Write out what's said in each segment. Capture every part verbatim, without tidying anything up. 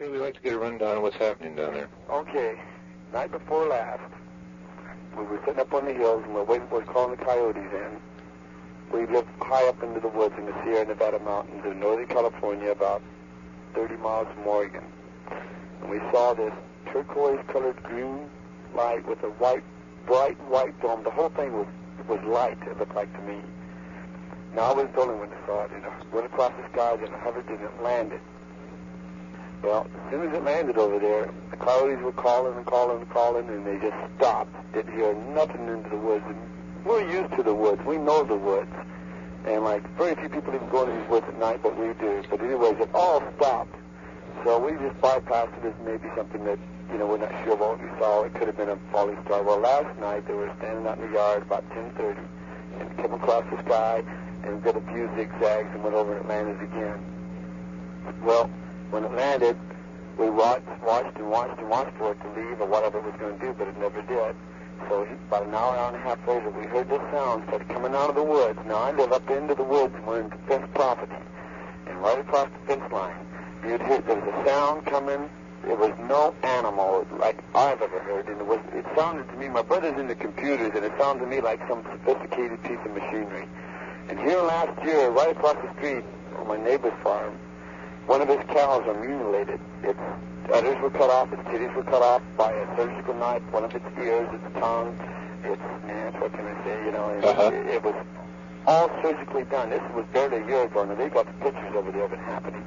Okay, we'd like to get a rundown of what's happening down there. Okay. Night before last, we were sitting up on the hills and we're waiting for calling the coyotes in. We live high up into the woods in the Sierra Nevada mountains in northern California, about thirty miles from Oregon. And we saw this turquoise-colored green light with a white, bright white dome. The whole thing was was light, it looked like to me. Now I was the only one that saw it. It went across the sky, then it hovered, and it landed. Well, as soon as it landed over there, the coyotes were calling and calling and calling, and they just stopped. Didn't hear nothing into the woods. And we're used to the woods. We know the woods. And, like, very few people even go to these woods at night, but we do. But anyways, it all stopped. So we just bypassed it as maybe something that, you know, we're not sure what we saw. It could have been a falling star. Well, last night they were standing out in the yard about ten thirty and came across the sky and did a few zigzags and went over and it landed again. Well, when it landed, we watched, watched and watched and watched for it to leave or whatever it was going to do, but it never did. So about an hour, hour and a half later, we heard this sound started coming out of the woods. Now, I live up into the woods and we're in fenced property. And right across the fence line, you'd hear there was a sound coming. There was no animal like I've ever heard. And it, was, it sounded to me, my brother's into computers, and it sounded to me like some sophisticated piece of machinery. And here last year, right across the street on my neighbor's farm, one of his cows are mutilated. Its udders were cut off, its titties were cut off by a surgical knife, one of its ears, its tongue, its, man, what can I say, you know, it, uh-huh. it, it was all surgically done. This was barely a year ago, and they got the pictures over there of it happening.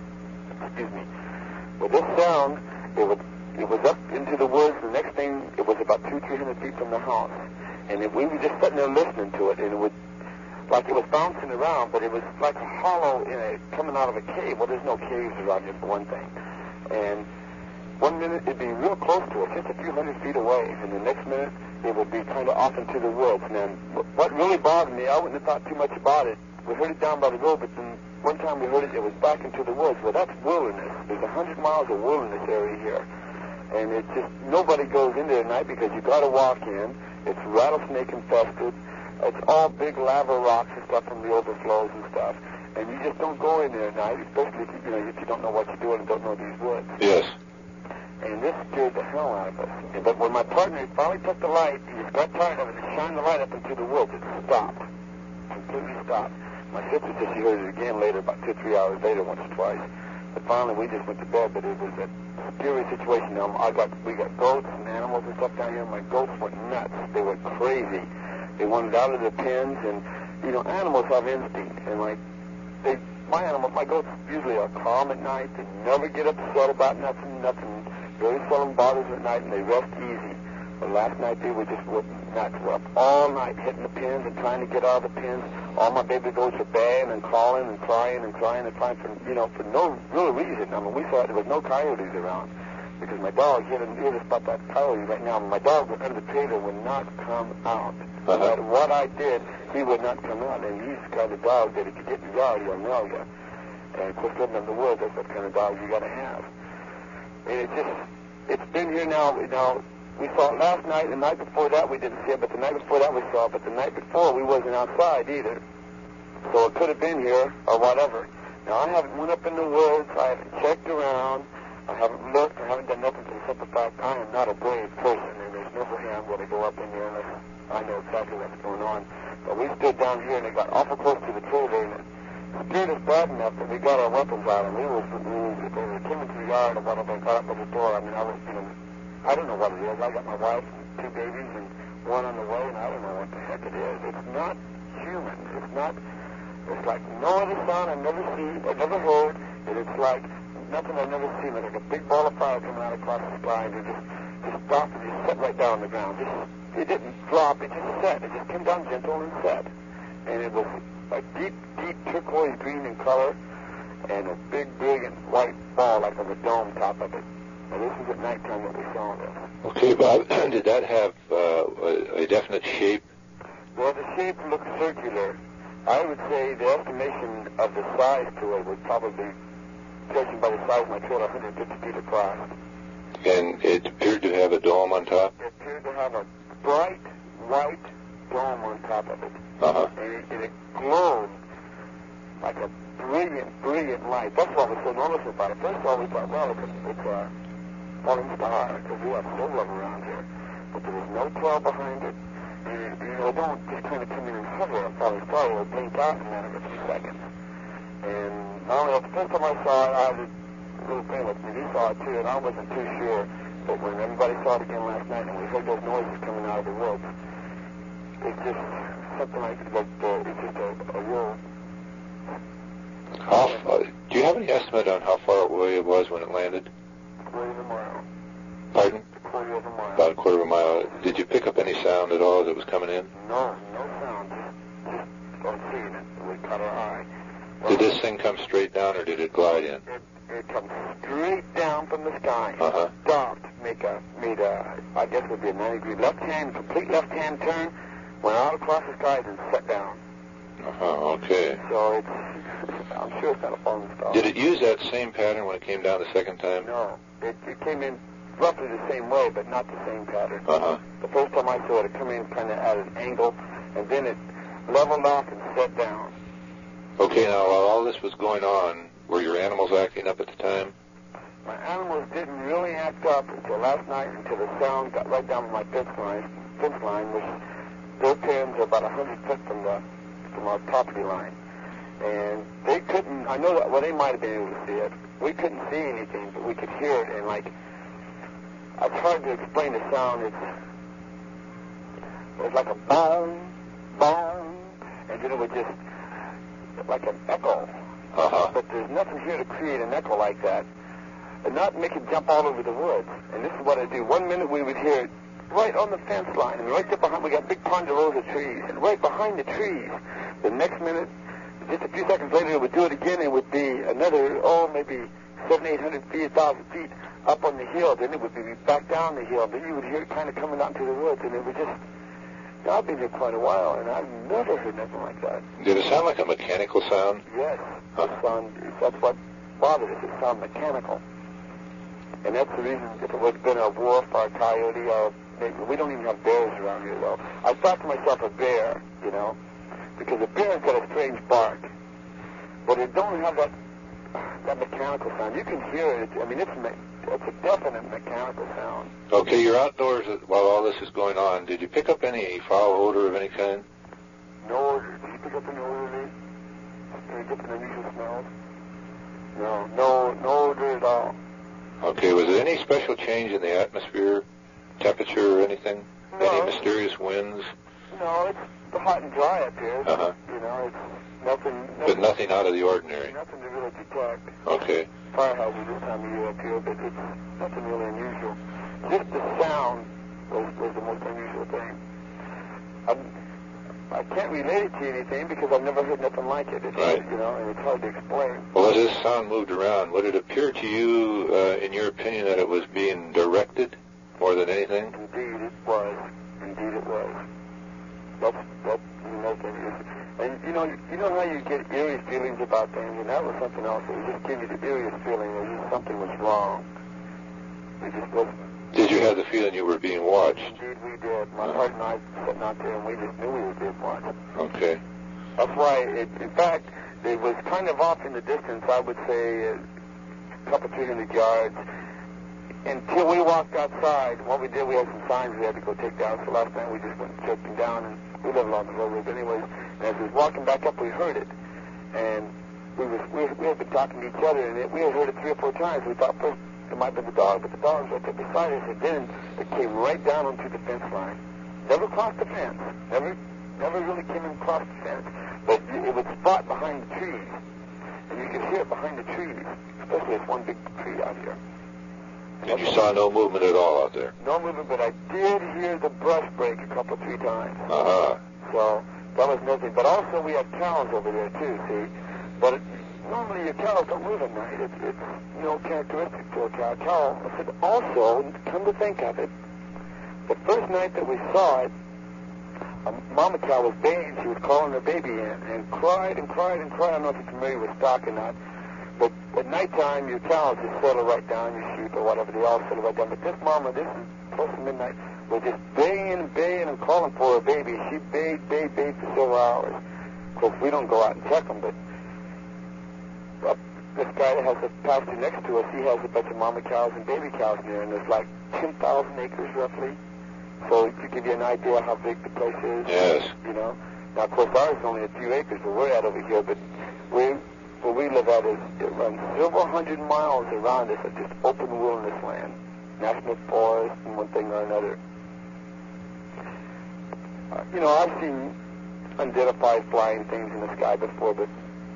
Excuse me. With this sound, it was, it was up into the woods. The next thing, it was about two, three hundred feet from the house. And it, we were just sitting there listening to it, and it would, like it was bouncing around, but it was like a hollow in a, coming out of a cave. Well, there's no caves around here, for one thing. And one minute it'd be real close to us, just a few hundred feet away, and the next minute it would be kind of off into the woods. And then what really bothered me, I wouldn't have thought too much about it. We heard it down by the road, but then one time we heard it, it was back into the woods. Well, that's wilderness. There's a hundred miles of wilderness area here. And it's just, nobody goes in there at night because you got to walk in. It's rattlesnake infested. It's all big lava rocks and stuff from the overflows and stuff. And you just don't go in there at night, especially if you, you know, if you don't know what you're doing and don't know these woods. Yes. And this scared the hell out of us. But when my partner finally took the light, he just got tired of it and shined the light up into the woods. It stopped. Completely stopped. My sister said she heard it again later, about two, three hours later, once or twice. But finally, we just went to bed. But it was a scary situation. Now, I got, we got goats and animals and stuff down here. My goats went nuts. They went crazy. They wanted out of their pens, and you know, animals have instinct. And like, they, my animals, my goats usually are calm at night. They never get upset about nothing. Nothing very seldom bothers them at night, and they rest easy. But last night they were just nuts. We're up all night hitting the pins and trying to get out of the pins. All my baby goats were baying and calling and crying and crying and crying for, you know, for no real reason. I mean, we thought there was no coyotes around because my dog, he had a spot that coyote right now. My dog under the trailer would not come out. Uh-huh. No matter what I did, he would not come out. And he's the kind of dog that if you get in the yard, he'll nail you. And of course, living in the woods, that's what kind of dog you got to have. And it just, it's been here now. Now, we saw it last night, and the night before that we didn't see it, but the night before that we saw it, but the night before we wasn't outside either. So it could have been here or whatever. Now, I haven't went up in the woods. I haven't checked around. I haven't looked. I haven't done nothing for the simple fact I am not a brave person, and there's no way I'm going to go up in here unless I know exactly what's going on. But we stood down here, and it got awful close to the trailer, and it scared us bad enough that we got our weapons out, and we were, we, we came into the yard and whatever, and got up at the door. I mean, I was, you know, I don't know what it is. I got my wife and two babies and one on the way, and I don't know what the heck it is. It's not human. It's not, it's like no other sound I've never seen, I've never heard, and it's like nothing I've never seen. It's like a big ball of fire coming out across the sky, and it just, just stopped and just set right down on the ground. Just, it didn't drop, it just set. It just came down gentle and set. And it was a deep, deep turquoise green in color, and a big, brilliant white ball like on the dome top of it. Now, this was at nighttime that we saw this. Okay, Bob, did that have uh, a, a definite shape? Well, the shape looked circular. I would say the estimation of the size to it would probably, judging by the size of my trailer, one hundred fifty feet across. And it appeared to have a dome on top? It appeared to have a bright white dome on top of it. Uh-huh. And it, and it glowed like a brilliant, brilliant light. That's what was so noticeable about it. First of all, we thought, well, it's a, it's a falling star, because we have so love around here. But there was no tail behind it. And, you know, it don't just kind of come in and hover a falling star. It will blink out in a matter of a few seconds. And not only the first time I saw it, I had a little friend with me. He saw it too, and I wasn't too sure. But when everybody saw it again last night, and we heard those noises coming out of the woods, it's just something like, like uh, it's just a, a real... How, uh, do you have any estimate on how far away it was when it landed? A quarter of a mile. Pardon? A quarter of a mile. About a quarter of a mile. Did you pick up any sound at all as it was coming in? No, no sound. Just, just on seeing it. We caught our eye. Well, did this thing come straight down, or did it glide in? It, it comes straight down from the sky. Uh-huh. Stopped. Make a, made a, I guess it would be a ninety degree left hand, complete left hand turn, went out across the sky and set down. Uh-huh, okay. So it's, I'm sure it's not a falling star. Did it use that same pattern when it came down the second time? No. It, it came in roughly the same way, but not the same pattern. Uh-huh. The first time I saw it, it come in kind of at an angle, and then it leveled off and set down. Okay, now, while all this was going on, were your animals acting up at the time? My animals didn't really act up until last night, until the sound got right down my fence line, fence line, which their pens are about a hundred foot from the from our property line. And they couldn't, I know that, well, they might have been able to see it. We couldn't see anything, but we could hear it, and like, it's hard to explain the sound. It's, it's like a boom, boom, and then it would just, like an echo. Uh-huh. But there's nothing here to create an echo like that, and not make it jump all over the woods. And this is what I do. One minute we would hear it right on the fence line, and right there behind, we got big ponderosa trees, and right behind the trees, the next minute, just a few seconds later, it would do it again. It would be another, oh, maybe seven, eight hundred feet, a thousand feet up on the hill. Then it would be back down the hill. Then you would hear it kind of coming out into the woods, and it would just. I've been here quite a while, and I've never heard nothing like that. Did it sound like a mechanical sound? Yes, huh. it sound, that's what bothered us. It sounded mechanical, and that's the reason. If it would have been a wolf or a coyote, or maybe, we don't even have bears around here, though. I thought to myself, a bear, you know. Because the bear's got a strange bark, but it don't have that that mechanical sound. You can hear it. I mean, it's me- it's a definite mechanical sound. Okay, you're outdoors while all this is going on. Did you pick up any foul odor of any kind? No odor. Did you pick up any odor? Any different unusual smells? No, no, no odor at all. Okay, was there any special change in the atmosphere, temperature, or anything? No. Any mysterious winds? No, it's hot and dry up here. Uh-huh. You know, it's nothing, nothing. But nothing out of the ordinary. Nothing to really detect. Okay. Fire hazard this time of year up here, but it's nothing really unusual. Just the sound was, was the most unusual thing. I'm, I can't relate it to anything because I've never heard nothing like it. It's, right. You know, and it's hard to explain. Well, as this sound moved around, would it appear to you, uh, in your opinion, that it was being directed more than anything? Indeed, it was. Indeed, it was. That's, that's nothing. And you know, you know how you get eerie feelings about things, and that was something else. It would just give you the eeriest feeling that just something was wrong. It just wasn't. Did you have the feeling you were being watched? Indeed, we did. My heart and I sitting out there, and we just knew we were being watched. Okay. That's why, it, in fact, it was kind of off in the distance. I would say a couple, three hundred yards. Until we walked outside, what we did, we had some signs we had to go take down. So last night we just went and checked them down, and we live along the road. But anyways, and as we was walking back up, we heard it, and we was we, we had been talking to each other, and it, we had heard it three or four times. We thought first it might be the dog, but the dog was right there beside us, and then it came right down onto the fence line. Never crossed the fence. Never, never really came across the fence, but it would spot behind the trees, and you could hear it behind the trees, especially if one big tree out here. And you saw no movement at all out there? No movement, but I did hear the brush break a couple, three times. Uh-huh. So that was nothing. But also we have cows over there too, see? But it, normally your cows don't move at night. It's, it's you know, characteristic to a cow. Cow. I said, also, come to think of it, the first night that we saw it, a mama cow was baying. She was calling her baby in and cried and cried and cried. I don't know if you're familiar with stock or not. But at nighttime, your cows just settle right down, your sheep or whatever, they all settle right down. But this mama, this is close to midnight, was just baying and baying and calling for her baby. She bayed, bayed, bayed for several hours. Of course, we don't go out and check them, but this guy that has a pasture next to us, he has a bunch of mama cows and baby cows there, and there's like ten thousand acres roughly. So to give you an idea how big the place is, yes. you know. Now, of course, ours is only a few acres where we're at over here, but we, where we live at is, it runs several hundred miles around us of just open wilderness land, national forest and one thing or another. Uh, you know, I've seen unidentified flying things in the sky before, but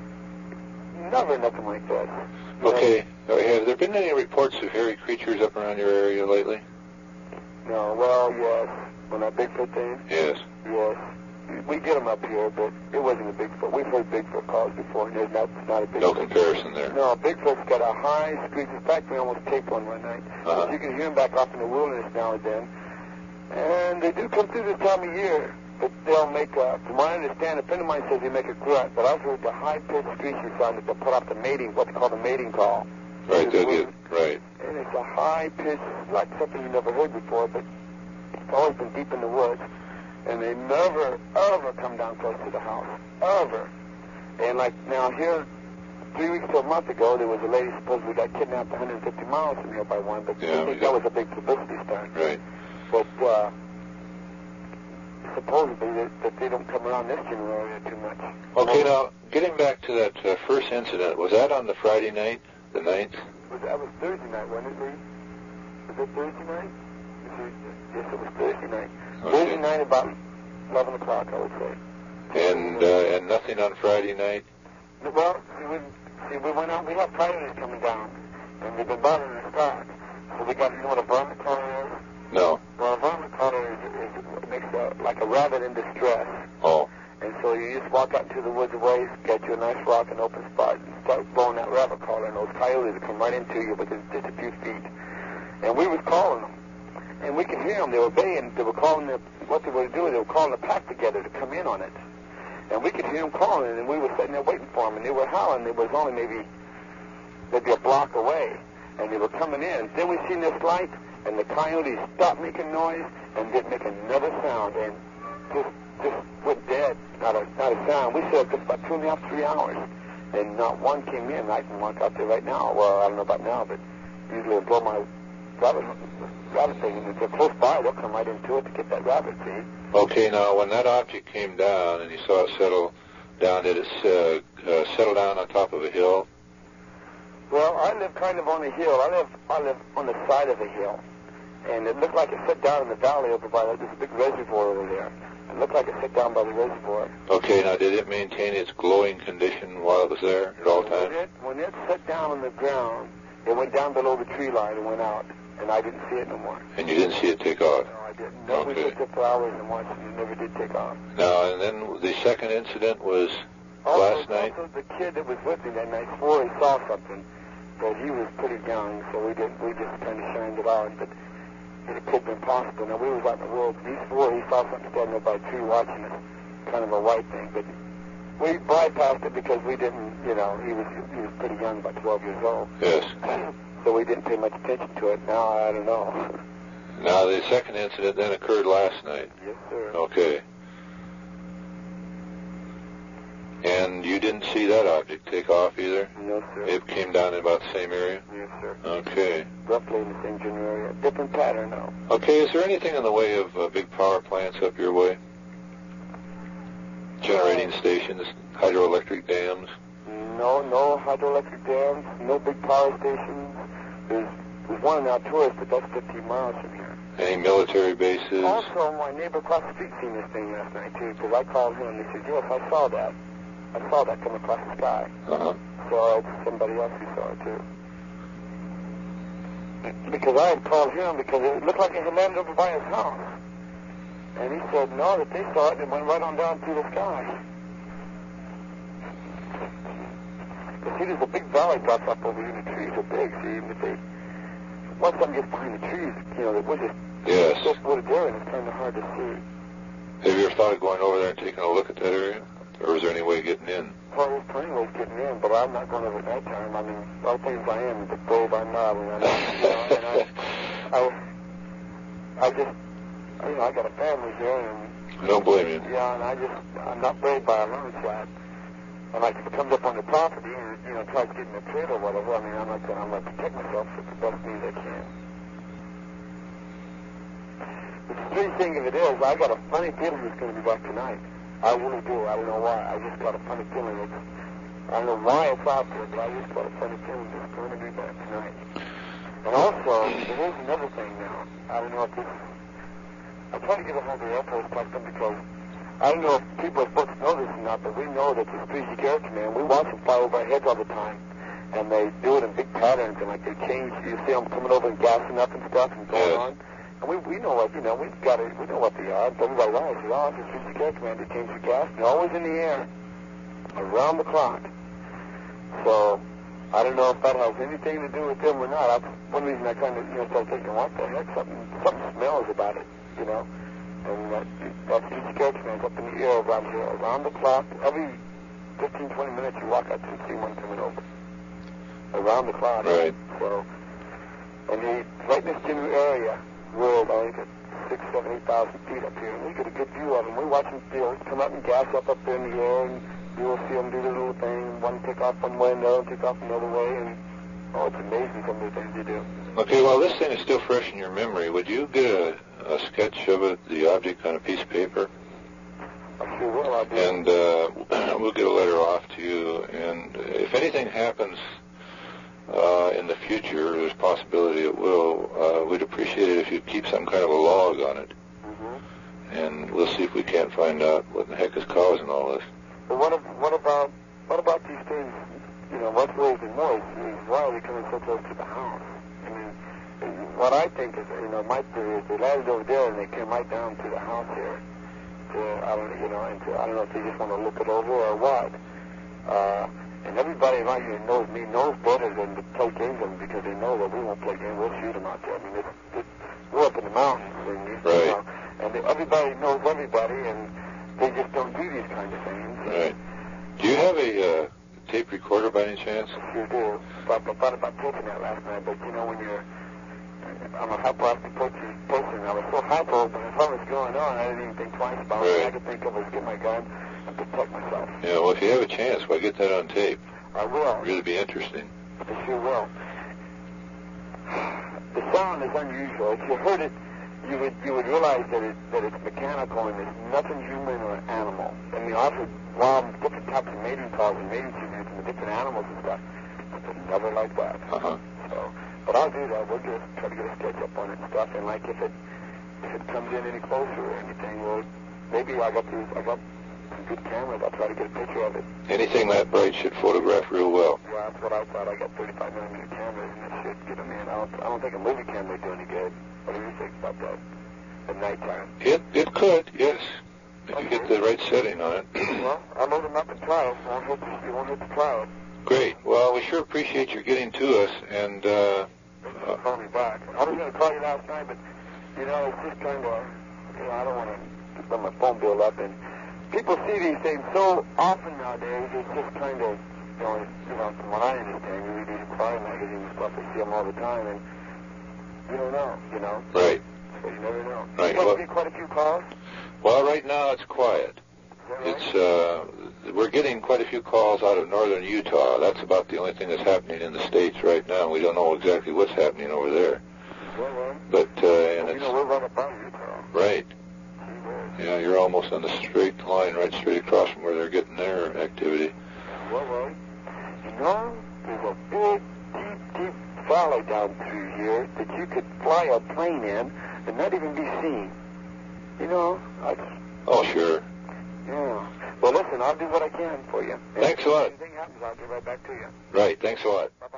never nothing like this. You Okay. Know? Have there been any reports of hairy creatures up around your area lately? No. Well, yes. On that Bigfoot thing? Yes. Yes. We get them up here, but it wasn't a Bigfoot. We've heard Bigfoot calls before, and there's not, it's not a Bigfoot. No comparison there. No, Bigfoot's got a high screech. In fact, we almost taped one one night. Uh-huh. But you can hear them back off in the wilderness now and then. And they do come through this time of year. But they'll make a, from what I understand, a friend of mine says they make a grunt, but I've heard the high-pitched screeching sound that they put off the mating, what they call the mating call. Right, they'll get, right. And it's a high-pitched, like something you never heard before, but it's always been deep in the woods. And they never, ever come down close to the house. Ever. And like now here, three weeks to a month ago, there was a lady supposedly got kidnapped one hundred fifty miles from here by one, but Yeah, I think that was a big publicity stunt. Right. But uh, supposedly that, that they don't come around this general area too much. Okay, now, getting back to that uh, first incident, was that on the Friday night, the ninth? Was, that was Thursday night, wasn't it, Lee? Was it Thursday night? Yes, it was Thursday night. Okay. Thursday night about eleven o'clock, I would say. And uh, and nothing on Friday night? Well, see, we, see, we went out, we have predators coming down, and we've been bothering our stock. So we got, you know what a vermin collar is? No. Well, a vermin collar is, is, makes a, like a rabbit in distress. Oh. And so you just walk out into the woods away, get you a nice rock and open spot, and start blowing that rabbit collar, and those coyotes will come right into you within just a few feet. And we was calling them. And we could hear them. They were baying. They were calling the, what they were doing, they were calling the pack together to come in on it. And we could hear them calling, and we were sitting there waiting for them. And they were howling. It was only maybe, maybe a block away. And they were coming in. Then we seen this light, and the coyotes stopped making noise and didn't make another sound. And just, just went dead. Not a, not a sound. We sat there for about two and a half, three hours. And not one came in. I can walk out there right now. Well, I don't know about now, but usually I blow my rabbit, rabbit thing, and if they're close by, they'll come right into it to get that rabbit, see? Okay, now, when that object came down and you saw it settle down, did it uh, uh, settle down on top of a hill? Well, I live kind of on a hill. I live I live on the side of a hill. And it looked like it set down in the valley over by, there's a big reservoir over there. It looked like it set down by the reservoir. Okay, now, did it maintain its glowing condition while it was there at all times? When it, when it set down on the ground, it went down below the tree line and went out. And I didn't see it no more. And you didn't see it take off? No, I didn't. No, Okay. we looked up for hours and watched it, and it never did take off. Now, and then the second incident was Also, last night? also, the kid that was with me that night swore he saw something, but he was pretty young, so we didn't. We just kind of shined it out. But it could have been possible. Now we was out in the woods. He swore he saw something standing up by a tree watching us, kind of a white thing. But we bypassed it because we didn't. You know, he was he was pretty young, about twelve years old. Yes. So we didn't pay much attention to it. Now I don't know. Now, the second incident then occurred last night? Yes, sir. Okay. And you didn't see that object take off either? No, sir. It came down in about the same area? Yes, sir. Okay. Roughly in the same general area. Different pattern, though. Okay, is there anything in the way of uh, big power plants up your way? Generating stations, hydroelectric dams? No, no hydroelectric dams, no big power stations. There's, there's one in Alturas, but that's fifteen miles from here. Any military bases? Also, my neighbor across the street seen this thing last night, too, because I called him, and he said, yes, I saw that. I saw that come across the sky. Uh-huh. So it's somebody else who saw it, too. Because I had called him because it looked like it had landed over by his house. And he said, no, that they saw it, and it went right on down through the sky. But see, there's a big valley drops up over here, and the trees are big, see, even if they, once something gets behind the trees, you know, the woods is Yes. just wooded there, and it's kind of hard to see. Have you ever thought of going over there and taking a look at that area? Or is there any way of getting in? Well, there's plenty of ways getting in, but I'm not going over at night time. I mean, all things I am, but brave I'm not. And, I'm not, you know, and I, I, I just, you know, I got a family here, and I don't blame you. yeah, and I just, I'm not brave by a long shot. And like if it comes up on the property and, you know, tries to get in the trailer or whatever, I mean, I'm not going to, I'm going to protect myself with the best means I can. The strange thing of it is, I got a funny feeling it's going to be back tonight. I really do. I don't know why. I just got a funny feeling. It's, I don't know why it's out there, but I just got a funny feeling it's going to be back tonight. And also, there is another thing now. I don't know if this... I'm trying to get a hold of the Air Force Custom because I don't know if people are supposed to know this or not, but we know that the Strategic Air Command, we watch them fly over our heads all the time. And they do it in big patterns, and like they change, you see them coming over and gassing up and stuff and going on. And we we know what, you know, we've got it, we know what they are. So everybody lies. Oh, it's the Strategic Air Command, they change the gas, and they're always in the air, around the clock. So, I don't know if that has anything to do with them or not. That's one reason I kind of, you know, started thinking, what the heck, something, something smells about it, you know. And that, that Strategic Air Command's up in the air around here, around the clock. Every fifteen, twenty minutes you walk out to see one coming over. Around the clock. Right. So, and he, right in this general area, world, I think it's six, seven, eight thousand feet up here, and we get a good view of them. We watch them, you know, come up and gas up up there in the air, and you'll see them do their little thing, one take off one way, another take off another way, and, oh, it's amazing some of the things they do. Okay, well, this thing is still fresh in your memory. Would you get a, a sketch of it, the object, on a piece of paper? I sure will, I'll do. And uh, we'll get a letter off to you, and if anything happens uh, in the future, there's a possibility it will, uh, we'd appreciate it if you'd keep some kind of a log on it. Mm-hmm. And we'll see if we can't find out what the heck is causing all this. But what, what about what about these things, you know, what's raising noise? Why are they coming so close to the house? I mean, what I think is, you know, my theory is they landed over there and they came right down to the house here. To, I don't, you know, and to, I don't know if they just want to look it over or what. Uh, and everybody around here knows me, knows better than to play games with them because they know that we won't play games. We'll shoot them out there. I mean, it's, it's, we're up in the mountains, and, you right. know, and they, everybody knows everybody, and they just don't do these kinds of things. Right. Do you have a uh, tape recorder by any chance? I sure do. I thought about taking that last night, but you know, when you're, I'm a hyperactive person, I was so hyper, but if something was going on, I didn't even think twice about it. Right. All I could think of was get my gun and protect myself. Yeah, well, if you have a chance, why get that on tape? I will. It'd really be interesting. I sure will. The sound is unusual. If you heard it, you would you would realize that it that it's mechanical and it's nothing human or animal. I mean, I've heard wild different types of mating calls and mating signals from the different animals and stuff. But never like that. Uh-huh. So, but I'll do that. We'll just try to get a sketch up on it and stuff. And like if it if it comes in any closer or anything, well, maybe I got these I got some good cameras. I'll try to get a picture of it. Anything that bright should photograph real well. Well, that's what I thought. I got thirty-five millimeter cameras, and it should get them in. I don't I don't think a movie camera would do any good. What do you think about that? At nighttime. It it could, yes, if okay. you get the right setting on it. Well, I'll load them up and try it. Won't hit the, you won't hit the cloud. Great. Well, we sure appreciate your getting to us, and uh, uh call me back. I was going to call you last night, but you know, it's just kind of, you know, I don't want to let my phone bill up. And people see these things so often nowadays. It's just kind of, you know, you know, from what I understand, you read these crime magazines and stuff. They see them all the time, and you don't know, you know. Right. So you never know. Right. There's Well, be quite a few calls. Well, right now it's quiet. Right? It's uh, we're getting quite a few calls out of northern Utah. That's about the only thing that's happening in the States right now. We don't know exactly what's happening over there. Well, well. But uh, and you it's know, we're right about Utah. right. Gee, Yeah, you're almost on the straight line, right straight across from where they're getting their activity. Well, well. You know, there's a big, deep, deep valley down through here that you could fly a plane in and not even be seen. You know, I just... Oh, sure. Yeah. Well, listen, I'll do what I can for you. Thanks a lot. If anything happens, I'll get right back to you. Right. Thanks a lot. Bye-bye.